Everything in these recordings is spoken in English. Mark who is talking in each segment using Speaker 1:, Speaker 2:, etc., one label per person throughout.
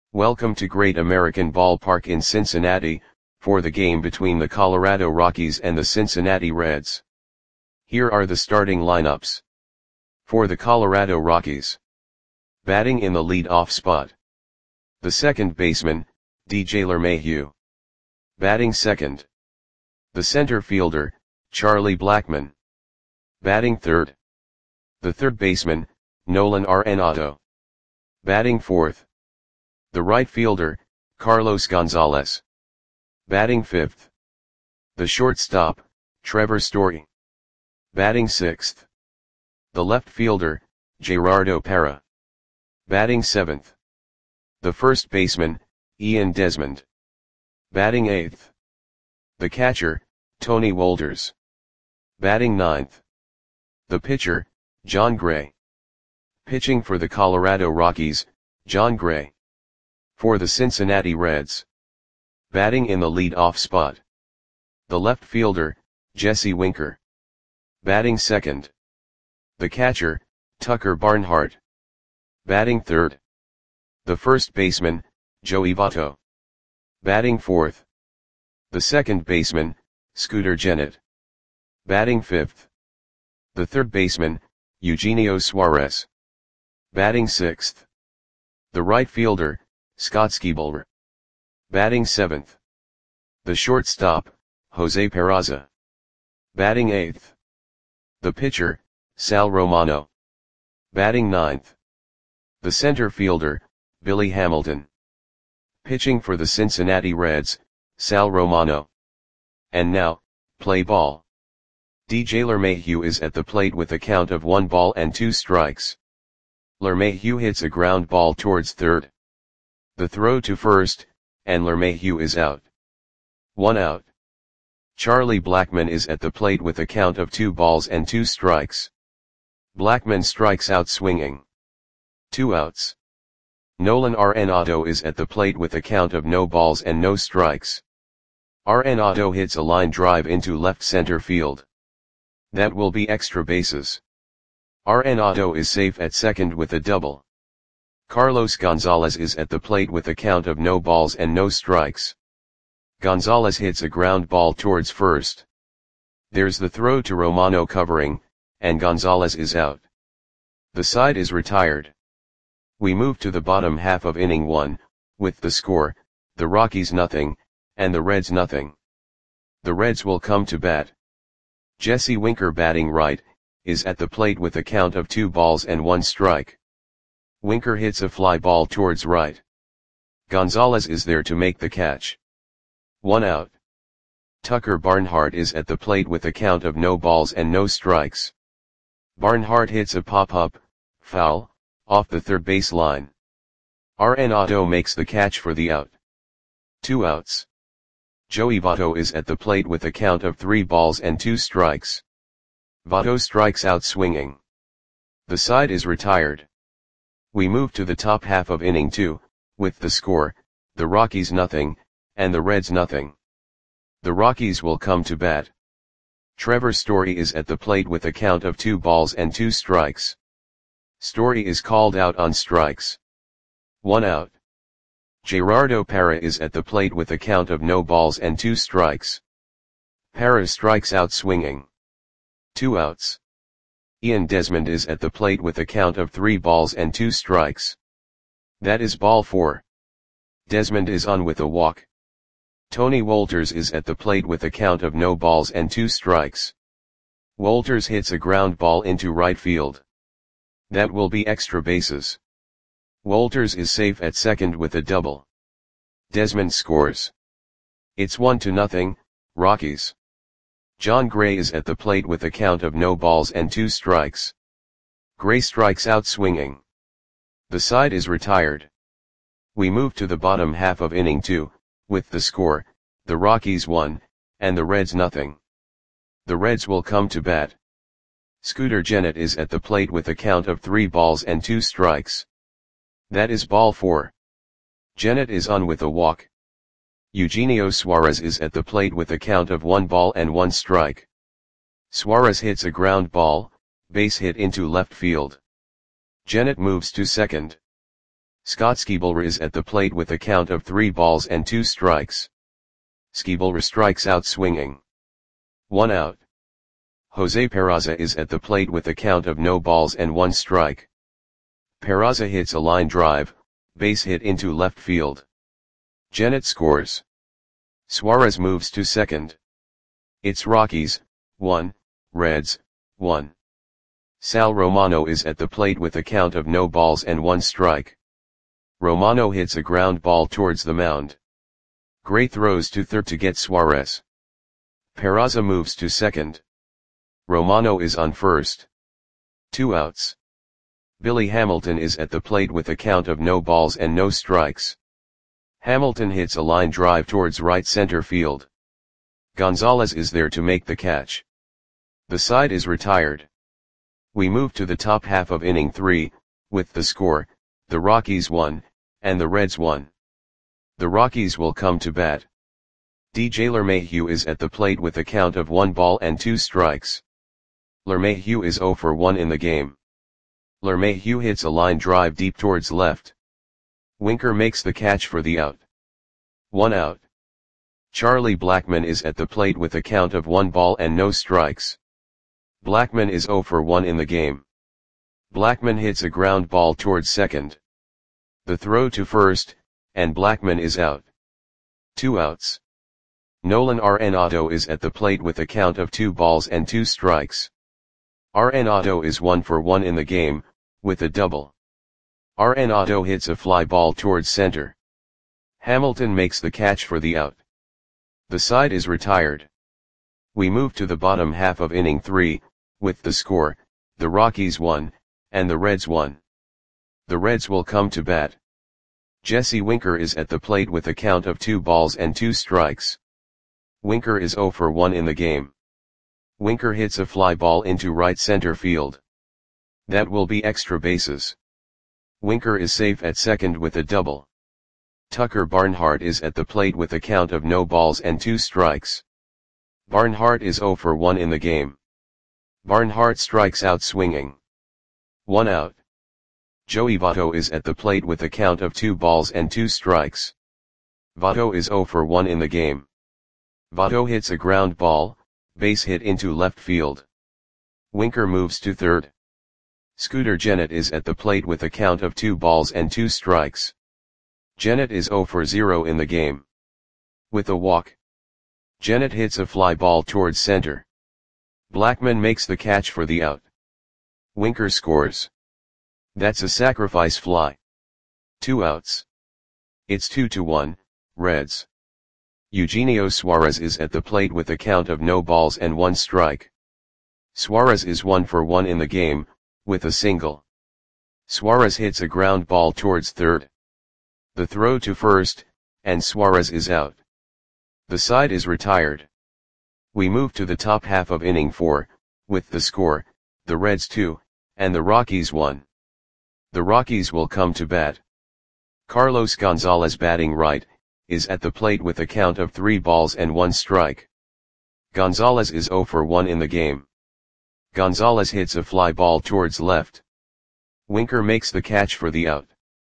Speaker 1: Welcome to Great American Ballpark in Cincinnati, for the game between the Colorado Rockies and the Cincinnati Reds. Here are the starting lineups. For the Colorado Rockies. Batting in the lead-off spot. The second baseman, DJ LeMahieu. Batting second. The center fielder, Charlie Blackmon. Batting third. The third baseman, Nolan Arenado. Batting fourth. The right fielder, Carlos Gonzalez. Batting fifth. The shortstop, Trevor Story. Batting sixth. The left fielder, Gerardo Parra. Batting seventh. The first baseman, Ian Desmond. Batting eighth. The catcher, Tony Wolters. Batting ninth. The pitcher, Jon Gray. Pitching for the Colorado Rockies, Jon Gray. For the Cincinnati Reds. Batting in the lead-off spot. The left fielder, Jesse Winker. Batting second. The catcher, Tucker Barnhart. Batting third. The first baseman, Joey Votto. Batting fourth. The second baseman, Scooter Gennett. Batting fifth. The third baseman, Eugenio Suarez. Batting sixth. The right fielder, Scott Schebler. Batting seventh. The shortstop, Jose Peraza. Batting eighth. The pitcher, Sal Romano. Batting ninth. The center fielder, Billy Hamilton. Pitching for the Cincinnati Reds, Sal Romano. And now, play ball. DJ LeMahieu is at the plate with a count of 1-2 LeMahieu hits a ground ball towards third. The throw to first, and LeMahieu is out. 1 out. Charlie Blackmon is at the plate with a count of 2 balls and 2 strikes. Blackmon strikes out swinging. 2 outs. Nolan Arenado is at the plate with a count of no balls and no strikes. Arenado hits a line drive into left center field. That will be extra bases. Arenado is safe at second with a double. Carlos Gonzalez is at the plate with a count of no balls and no strikes. Gonzalez hits a ground ball towards first. There's the throw to Romano covering, and Gonzalez is out. The side is retired. We move to the bottom half of inning 1, with the score, the Rockies nothing, and the Reds nothing. The Reds will come to bat. Jesse Winker batting right, is at the plate with a count of 2 balls and 1 strike. Winker hits a fly ball towards right. Gonzalez is there to make the catch. 1 out. Tucker Barnhart is at the plate with a count of no balls and no strikes. Barnhart hits a pop-up, foul, off the third base line. Arenado makes the catch for the out. 2 outs. Joey Votto is at the plate with a count of 3 balls and 2 strikes. Votto strikes out swinging. The side is retired. We move to the top half of inning 2, with the score, the Rockies nothing, and the Reds nothing. The Rockies will come to bat. Trevor Story is at the plate with a count of 2 balls and 2 strikes. Story is called out on strikes. 1 out. Gerardo Parra is at the plate with a count of no balls and 2 strikes. Parra strikes out swinging. 2 outs. Ian Desmond is at the plate with a count of 3 balls and 2 strikes. That is ball 4. Desmond is on with a walk. Tony Wolters is at the plate with a count of no balls and 2 strikes. Wolters hits a ground ball into right field. That will be extra bases. Wolters is safe at second with a double. Desmond scores. It's 1-0, Rockies. Jon Gray is at the plate with a count of no balls and 2 strikes. Gray strikes out swinging. The side is retired. We move to the bottom half of inning 2, with the score, the Rockies 1, and the Reds nothing. The Reds will come to bat. Scooter Gennett is at the plate with a count of 3 balls and 2 strikes. That is ball 4. Gennett is on with a walk. Eugenio Suarez is at the plate with a count of 1 ball and 1 strike. Suarez hits a ground ball, base hit into left field. Gennett moves to second. Scott Skibolra is at the plate with a count of 3 balls and 2 strikes. Skibolra strikes out swinging. 1 out. Jose Peraza is at the plate with a count of no balls and 1 strike. Peraza hits a line drive, base hit into left field. Gennett scores. Suarez moves to second. It's Rockies, 1, Reds, 1. Sal Romano is at the plate with a count of no balls and 1 strike. Romano hits a ground ball towards the mound. Gray throws to third to get Suarez. Peraza moves to second. Romano is on first. 2 outs. Billy Hamilton is at the plate with a count of no balls and no strikes. Hamilton hits a line drive towards right center field. Gonzalez is there to make the catch. The side is retired. We move to the top half of inning 3, with the score, the Rockies 1, and the Reds 1. The Rockies will come to bat. DJ LeMahieu is at the plate with a count of 1 ball and 2 strikes. LeMahieu is 0 for 1 in the game. LeMahieu hits a line drive deep towards left. Winker makes the catch for the out. 1 out. Charlie Blackmon is at the plate with a count of 1 ball and no strikes. Blackmon is 0 for 1 in the game. Blackmon hits a ground ball towards second. The throw to first, and Blackmon is out. 2 outs. Nolan Arenado is at the plate with a count of 2 balls and 2 strikes. Arenado is 1 for 1 in the game, with a double. Arenado hits a fly ball towards center. Hamilton makes the catch for the out. The side is retired. We move to the bottom half of inning 3, with the score, the Rockies 1, and the Reds 1. The Reds will come to bat. Jesse Winker is at the plate with a count of 2 balls and 2 strikes. Winker is 0 for 1 in the game. Winker hits a fly ball into right center field. That will be extra bases. Winker is safe at second with a double. Tucker Barnhart is at the plate with a count of no balls and 2 strikes. Barnhart is 0 for 1 in the game. Barnhart strikes out swinging. 1 out. Joey Votto is at the plate with a count of 2 balls and 2 strikes. Votto is 0 for 1 in the game. Votto hits a ground ball, base hit into left field. Winker moves to third. Scooter Gennett is at the plate with a count of 2 balls and 2 strikes. Gennett is 0 for 0 in the game. With a walk. Gennett hits a fly ball towards center. Blackmon makes the catch for the out. Winker scores. That's a sacrifice fly. 2 outs. It's 2-1, Reds. Eugenio Suarez is at the plate with a count of no balls and 1 strike. Suarez is 1 for 1 in the game, with a single. Suarez hits a ground ball towards third. The throw to first, and Suarez is out. The side is retired. We move to the top half of inning 4, with the score, the Reds 2, and the Rockies 1. The Rockies will come to bat. Carlos Gonzalez batting right, is at the plate with a count of 3 balls and 1 strike. Gonzalez is 0 for 1 in the game. Gonzalez hits a fly ball towards left. Winker makes the catch for the out.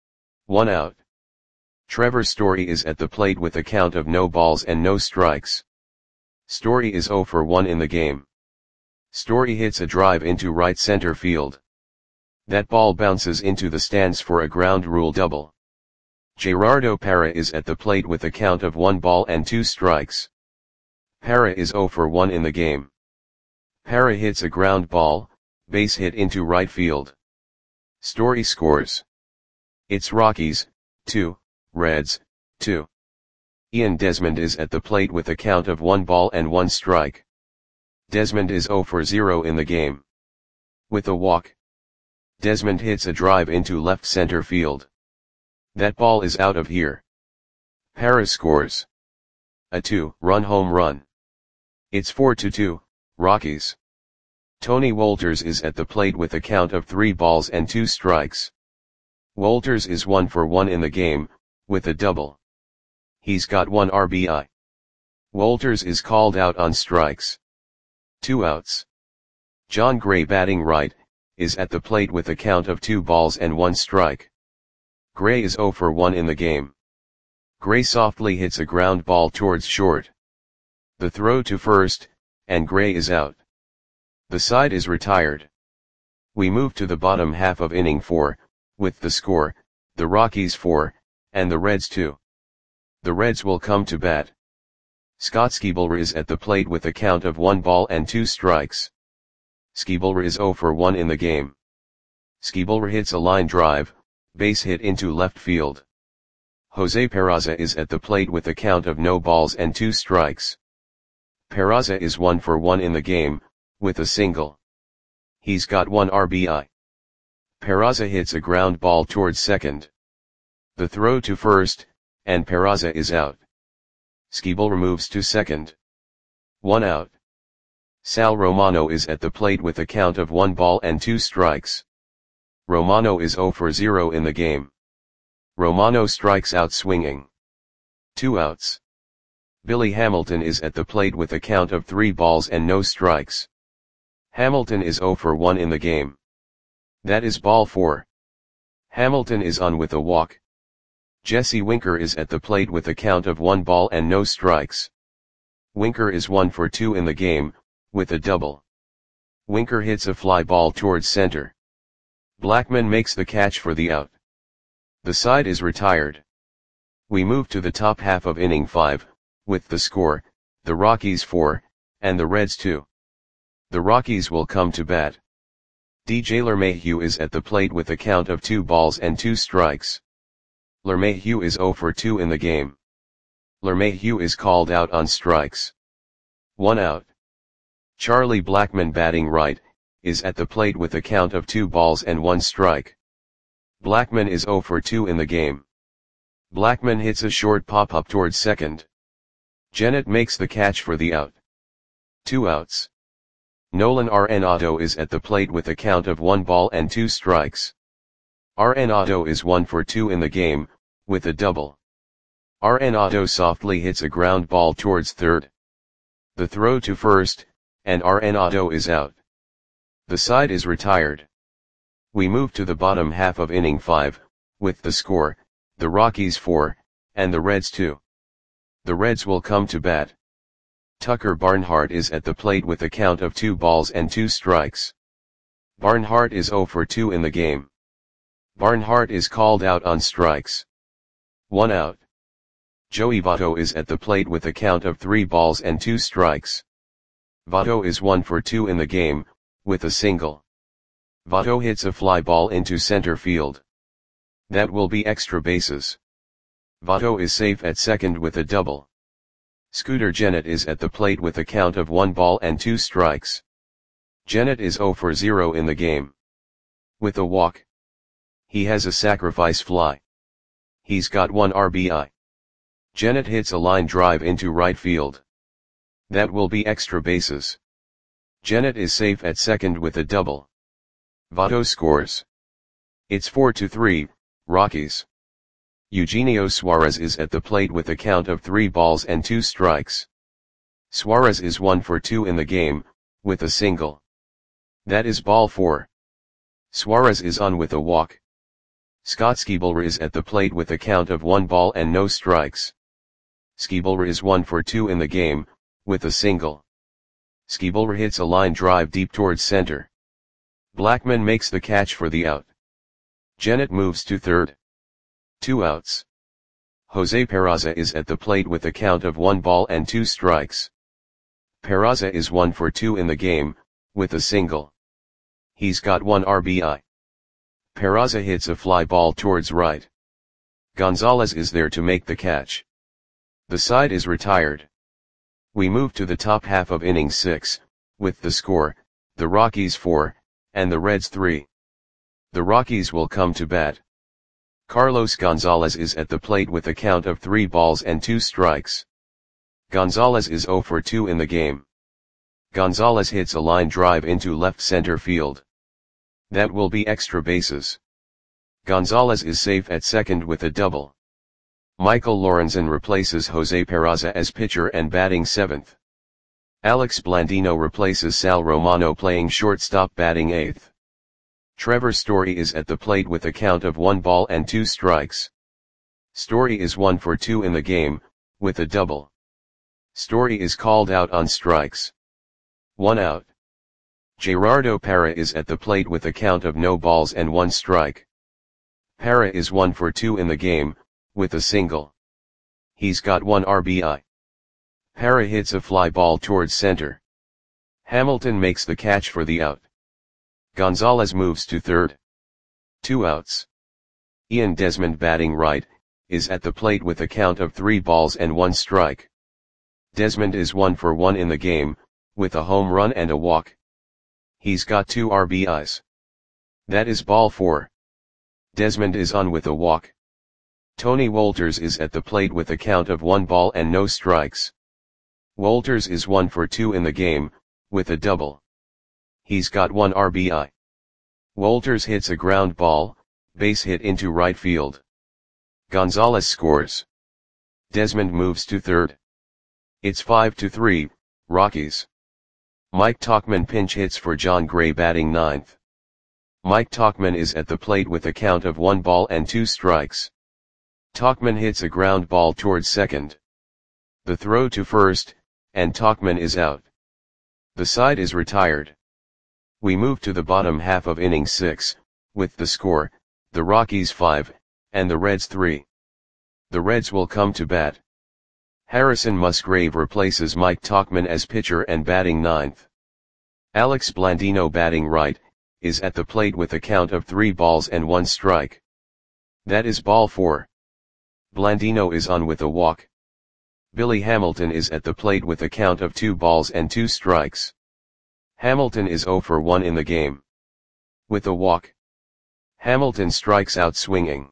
Speaker 1: 1 out. Trevor Story is at the plate with a count of no balls and no strikes. Story is 0 for 1 in the game. Story hits a drive into right center field. That ball bounces into the stands for a ground rule double. Gerardo Parra is at the plate with a count of 1 ball and 2 strikes. Parra is 0 for 1 in the game. Parra hits a ground ball, base hit into right field. Story scores. It's Rockies, 2, Reds, 2. Ian Desmond is at the plate with a count of 1 ball and 1 strike. Desmond is 0 for 0 in the game. With a walk. Desmond hits a drive into left center field. That ball is out of here. Parra scores. A 2-run home run. It's 4-2, Rockies. Tony Wolters is at the plate with a count of 3 balls and 2 strikes. Wolters is 1 for 1 in the game, with a double. He's got 1 RBI. Wolters is called out on strikes. 2 outs. John Gray batting right, is at the plate with a count of 2 balls and 1 strike. Gray is 0 for 1 in the game. Gray softly hits a ground ball towards short. The throw to first, and Gray is out. The side is retired. We move to the bottom half of inning 4, with the score, the Rockies 4, and the Reds 2. The Reds will come to bat. Scott Skiebler is at the plate with a count of 1 ball and 2 strikes. Skiebler is 0 for 1 in the game. Skiebler hits a line drive, base hit into left field. Jose Peraza is at the plate with a count of no balls and 2 strikes. Peraza is 1 for 1 in the game, with a single. He's got 1 RBI. Peraza hits a ground ball towards second. The throw to first, and Peraza is out. Skiebler moves to second. 1 out. Sal Romano is at the plate with a count of 1 ball and 2 strikes. Romano is 0 for 0 in the game. Romano strikes out swinging. 2 outs. Billy Hamilton is at the plate with a count of 3 balls and no strikes. Hamilton is 0 for 1 in the game. That is ball 4. Hamilton is on with a walk. Jesse Winker is at the plate with a count of 1 ball and no strikes. Winker is 1 for 2 in the game, with a double. Winker hits a fly ball towards center. Blackman makes the catch for the out. The side is retired. We move to the top half of inning 5, with the score, the Rockies 4, and the Reds 2. The Rockies will come to bat. DJ LeMahieu is at the plate with a count of 2 balls and 2 strikes. LeMahieu is 0 for 2 in the game. LeMahieu is called out on strikes. 1 out. Charlie Blackmon, batting right, is at the plate with a count of 2 balls and 1 strike. Blackmon is 0 for 2 in the game. Blackmon hits a short pop-up towards second. Jennett makes the catch for the out. 2 outs. Nolan Arenado is at the plate with a count of 1 ball and 2 strikes. Arenado is 1 for 2 in the game, with a double. Arenado softly hits a ground ball towards third. The throw to first, and Arenado is out. The side is retired. We move to the bottom half of inning 5, with the score, the Rockies 4, and the Reds 2. The Reds will come to bat. Tucker Barnhart is at the plate with a count of 2 balls and 2 strikes. Barnhart is 0 for 2 in the game. Barnhart is called out on strikes. 1 out. Joey Votto is at the plate with a count of 3 balls and 2 strikes. Votto is 1 for 2 in the game, with a single. Votto hits a fly ball into center field. That will be extra bases. Votto is safe at second with a double. Scooter Gennett is at the plate with a count of 1 ball and 2 strikes. Gennett is 0 for 0 in the game. With a walk. He has a sacrifice fly. He's got 1 RBI. Gennett hits a line drive into right field. That will be extra bases. Gennett is safe at second with a double. Votto scores. It's 4-3, Rockies. Eugenio Suarez is at the plate with a count of 3 balls and 2 strikes. Suarez is 1 for 2 in the game, with a single. That is ball 4. Suarez is on with a walk. Scott Skiebler is at the plate with a count of 1 ball and no strikes. Skiebler is 1 for 2 in the game, with a single. Skiebler hits a line drive deep towards center. Blackmon makes the catch for the out. Gennett moves to third. 2 outs. Jose Peraza is at the plate with a count of 1 ball and 2 strikes. Peraza is 1 for 2 in the game, with a single. He's got 1 RBI. Peraza hits a fly ball towards right. Gonzalez is there to make the catch. The side is retired. We move to the top half of inning 6, with the score, the Rockies 4, and the Reds 3. The Rockies will come to bat. Carlos Gonzalez is at the plate with a count of 3 balls and 2 strikes. Gonzalez is 0 for 2 in the game. Gonzalez hits a line drive into left center field. That will be extra bases. Gonzalez is safe at second with a double. Michael Lorenzen replaces Jose Peraza as pitcher and batting 7th. Alex Blandino replaces Sal Romano playing shortstop, batting 8th. Trevor Story is at the plate with a count of 1 ball and 2 strikes. Story is 1 for 2 in the game, with a double. Story is called out on strikes. 1 out. Gerardo Parra is at the plate with a count of no balls and 1 strike. Parra is 1 for 2 in the game, with a single. He's got 1 RBI. Parra hits a fly ball towards center. Hamilton makes the catch for the out. Gonzalez moves to third. 2 outs. Ian Desmond, batting right, is at the plate with a count of 3 balls and 1 strike. Desmond is 1 for 1 in the game, with a home run and a walk. He's got 2 RBIs. That is ball 4. Desmond is on with a walk. Tony Wolters is at the plate with a count of 1 ball and no strikes. Wolters is 1 for 2 in the game, with a double. He's got 1 RBI. Wolters hits a ground ball, base hit into right field. Gonzalez scores. Desmond moves to third. It's 5-3, Rockies. Mike Tauchman pinch hits for John Gray, batting ninth. Mike Tauchman is at the plate with a count of 1 ball and 2 strikes. Tauchman hits a ground ball towards second. The throw to first, and Tauchman is out. The side is retired. We move to the bottom half of inning 6, with the score, the Rockies 5, and the Reds 3. The Reds will come to bat. Harrison Musgrave replaces Mike Tauchman as pitcher and batting ninth. Alex Blandino, batting right, is at the plate with a count of 3 balls and 1 strike. That is ball 4. Blandino is on with a walk. Billy Hamilton is at the plate with a count of 2 balls and 2 strikes. Hamilton is 0 for 1 in the game. With a walk. Hamilton strikes out swinging.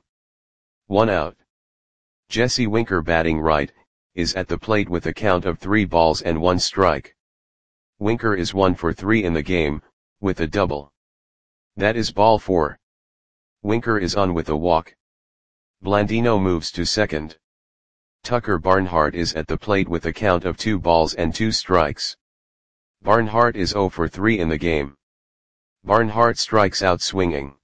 Speaker 1: 1 out. Jesse Winker, batting right, is at the plate with a count of 3 balls and 1 strike. Winker is 1 for 3 in the game, with a double. That is ball 4. Winker is on with a walk. Blandino moves to second. Tucker Barnhart is at the plate with a count of 2 balls and 2 strikes. Barnhart is 0 for 3 in the game. Barnhart strikes out swinging.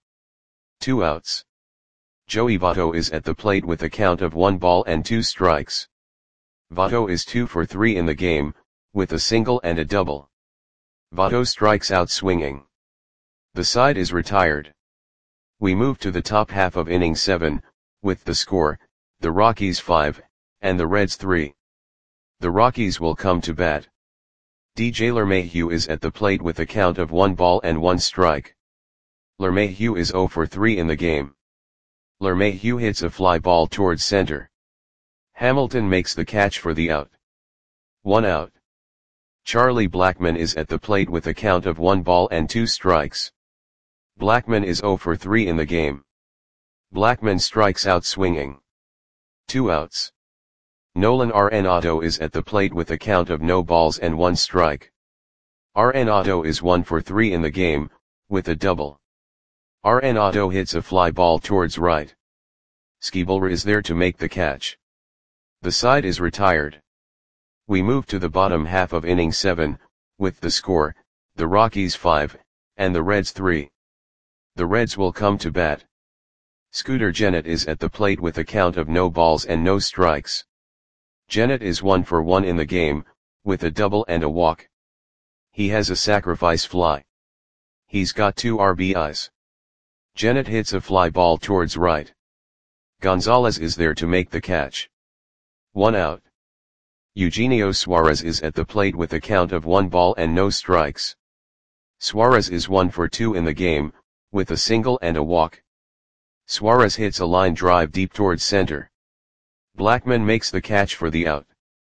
Speaker 1: 2 outs. Joey Votto is at the plate with a count of 1 ball and 2 strikes. Votto is 2 for 3 in the game, with a single and a double. Votto strikes out swinging. The side is retired. We move to the top half of inning 7, with the score, the Rockies 5, and the Reds 3. The Rockies will come to bat. DJ LeMahieu is at the plate with a count of 1 ball and 1 strike. LeMahieu is 0 for 3 in the game. LeMahieu hits a fly ball towards center. Hamilton makes the catch for the out. 1 out. Charlie Blackmon is at the plate with a count of 1 ball and 2 strikes. Blackmon is 0 for 3 in the game. Blackmon strikes out swinging. 2 outs. Nolan Arenado is at the plate with a count of no balls and 1 strike. Arenado is 1 for 3 in the game, with a double. Arenado hits a fly ball towards right. Skibler is there to make the catch. The side is retired. We move to the bottom half of inning 7, with the score, the Rockies 5, and the Reds 3. The Reds will come to bat. Scooter Gennett is at the plate with a count of no balls and no strikes. Gennett is 1 for 1 in the game, with a double and a walk. He has a sacrifice fly. He's got 2 RBIs. Gennett hits a fly ball towards right. Gonzalez is there to make the catch. 1 out. Eugenio Suarez is at the plate with a count of 1 ball and no strikes. Suarez is 1 for 2 in the game, with a single and a walk. Suarez hits a line drive deep towards center. Blackmon makes the catch for the out.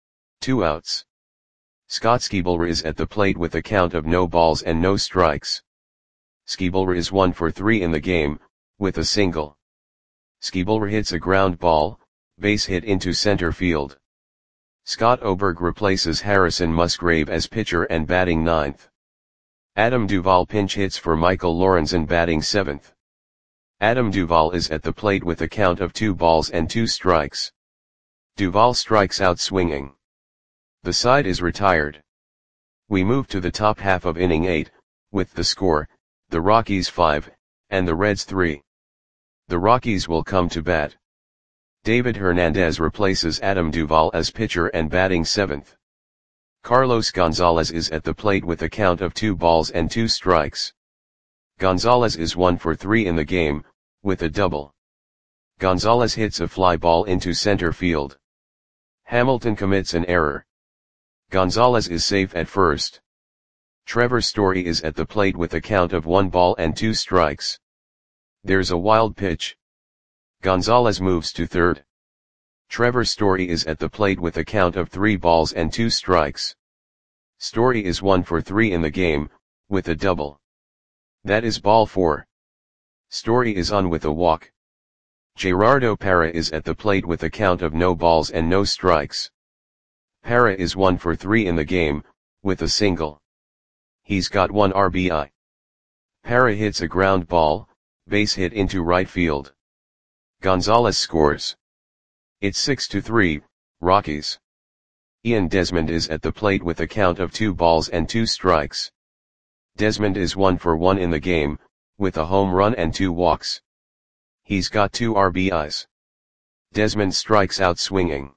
Speaker 1: 2 outs. Scott Skibler is at the plate with a count of no balls and no strikes. Skibler is 1 for 3 in the game, with a single. Skibler hits a ground ball, base hit into center field. Scott Oberg replaces Harrison Musgrave as pitcher and batting ninth. Adam Duvall pinch hits for Michael Lorenzen, batting seventh. Adam Duvall is at the plate with a count of 2 balls and 2 strikes. Duvall strikes out swinging. The side is retired. We move to the top half of inning 8, with the score, the Rockies 5, and the Reds 3. The Rockies will come to bat. David Hernandez replaces Adam Duvall as pitcher and batting 7th. Carlos Gonzalez is at the plate with a count of 2 balls and 2 strikes. Gonzalez is 1 for 3 in the game, with a double. Gonzalez hits a fly ball into center field. Hamilton commits an error. Gonzalez is safe at first. Trevor Story is at the plate with a count of 1 ball and 2 strikes. There's a wild pitch. Gonzalez moves to third. Trevor Story is at the plate with a count of 3 balls and 2 strikes. Story is 1 for 3 in the game, with a double. That is ball 4. Story is on with a walk. Gerardo Parra is at the plate with a count of no balls and no strikes. Parra is 1 for 3 in the game, with a single. He's got 1 RBI. Parra hits a ground ball, base hit into right field. Gonzalez scores. It's 6-3, Rockies. Ian Desmond is at the plate with a count of 2 balls and 2 strikes. Desmond is 1 for 1 in the game, with a home run and 2 walks. He's got 2 RBIs. Desmond strikes out swinging.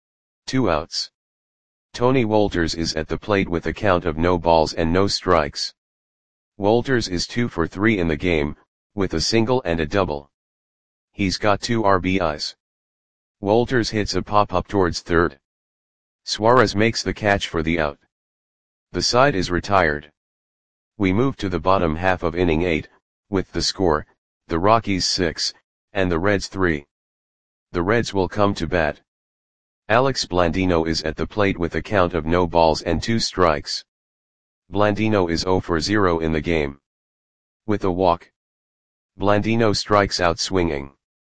Speaker 1: 2 outs. Tony Wolters is at the plate with a count of no balls and no strikes. Wolters is 2 for 3 in the game, with a single and a double. He's got 2 RBIs. Wolters hits a pop-up towards third. Suarez makes the catch for the out. The side is retired. We move to the bottom half of inning 8, with the score, the Rockies 6, and the Reds 3. The Reds will come to bat. Alex Blandino is at the plate with a count of no balls and 2 strikes. Blandino is 0 for 0 in the game. With a walk. Blandino strikes out swinging.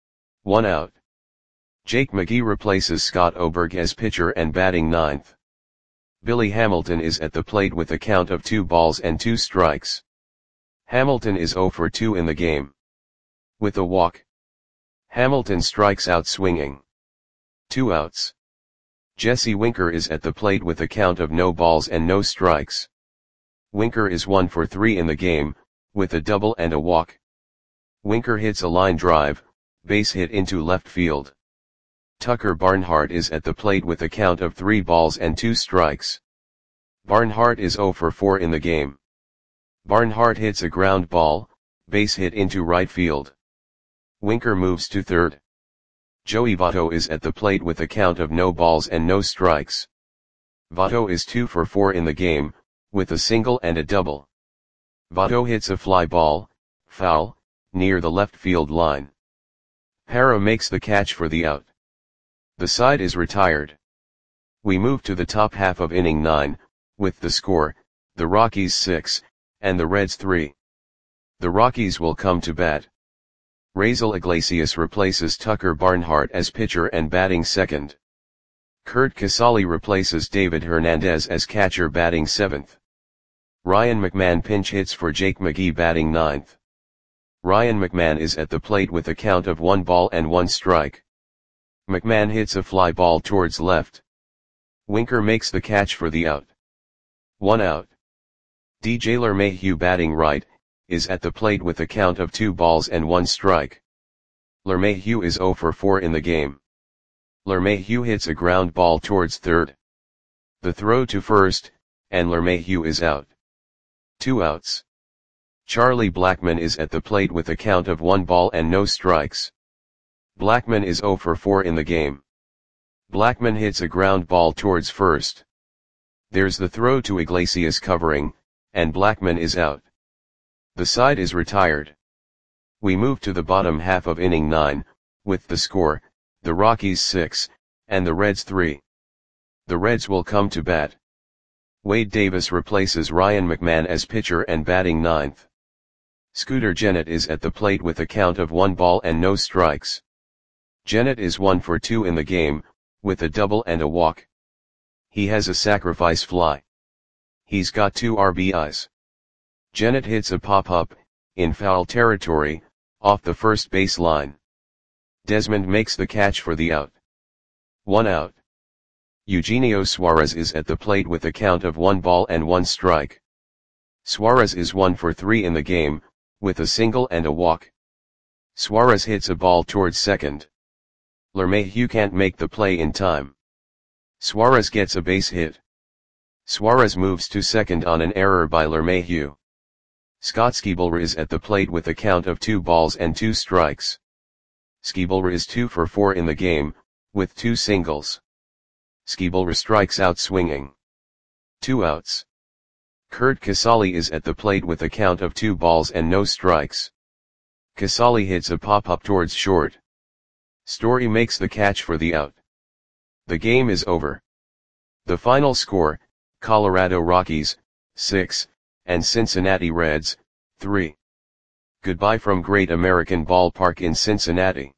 Speaker 1: 1 out. Jake McGee replaces Scott Oberg as pitcher and batting 9th. Billy Hamilton is at the plate with a count of 2 balls and 2 strikes. Hamilton is 0 for 2 in the game. With a walk. Hamilton strikes out swinging. 2 outs. Jesse Winker is at the plate with a count of no balls and no strikes. Winker is 1 for 3 in the game, with a double and a walk. Winker hits a line drive, base hit into left field. Tucker Barnhart is at the plate with a count of 3 balls and 2 strikes. Barnhart is 0 for 4 in the game. Barnhart hits a ground ball, base hit into right field. Winker moves to third. Joey Votto is at the plate with a count of no balls and no strikes. Votto is 2 for 4 in the game, with a single and a double. Votto hits a fly ball, foul, near the left field line. Parra makes the catch for the out. The side is retired. We move to the top half of inning 9, with the score, the Rockies 6, and the Reds 3. The Rockies will come to bat. Raisel Iglesias replaces Tucker Barnhart as pitcher and batting 2nd. Curt Casali replaces David Hernandez as catcher batting 7th. Ryan McMahon pinch hits for Jake McGee batting 9th. Ryan McMahon is at the plate with a count of 1 ball and 1 strike. McMahon hits a fly ball towards left. Winker makes the catch for the out. 1 out. DJ LeMahieu batting right, is at the plate with a count of 2 balls and 1 strike. LeMahieu is 0 for 4 in the game. LeMahieu hits a ground ball towards third. The throw to first, and LeMahieu is out. 2 outs. Charlie Blackmon is at the plate with a count of 1 ball and no strikes. Blackmon is 0 for 4 in the game. Blackmon hits a ground ball towards first. There's the throw to Iglesias covering, and Blackmon is out. The side is retired. We move to the bottom half of inning 9, with the score, the Rockies 6, and the Reds 3. The Reds will come to bat. Wade Davis replaces Ryan McMahon as pitcher and batting 9th. Scooter Gennett is at the plate with a count of 1 ball and no strikes. Gennett is 1 for 2 in the game, with a double and a walk. He has a sacrifice fly. He's got 2 RBIs. Gennett hits a pop-up, in foul territory, off the first base line. Desmond makes the catch for the out. 1 out. Eugenio Suarez is at the plate with a count of 1 ball and 1 strike. Suarez is 1 for 3 in the game, with a single and a walk. Suarez hits a ball towards second. LeMahieu can't make the play in time. Suarez gets a base hit. Suarez moves to second on an error by LeMahieu. Scott Schebler is at the plate with a count of 2 balls and 2 strikes. Schebler is 2 for 4 in the game, with 2 singles. Schebler strikes out swinging. 2 outs. Curt Casali is at the plate with a count of 2 balls and no strikes. Casali hits a pop-up towards short. Story makes the catch for the out. The game is over. The final score, Colorado Rockies, 6, and Cincinnati Reds, 3. Goodbye from Great American Ballpark in Cincinnati.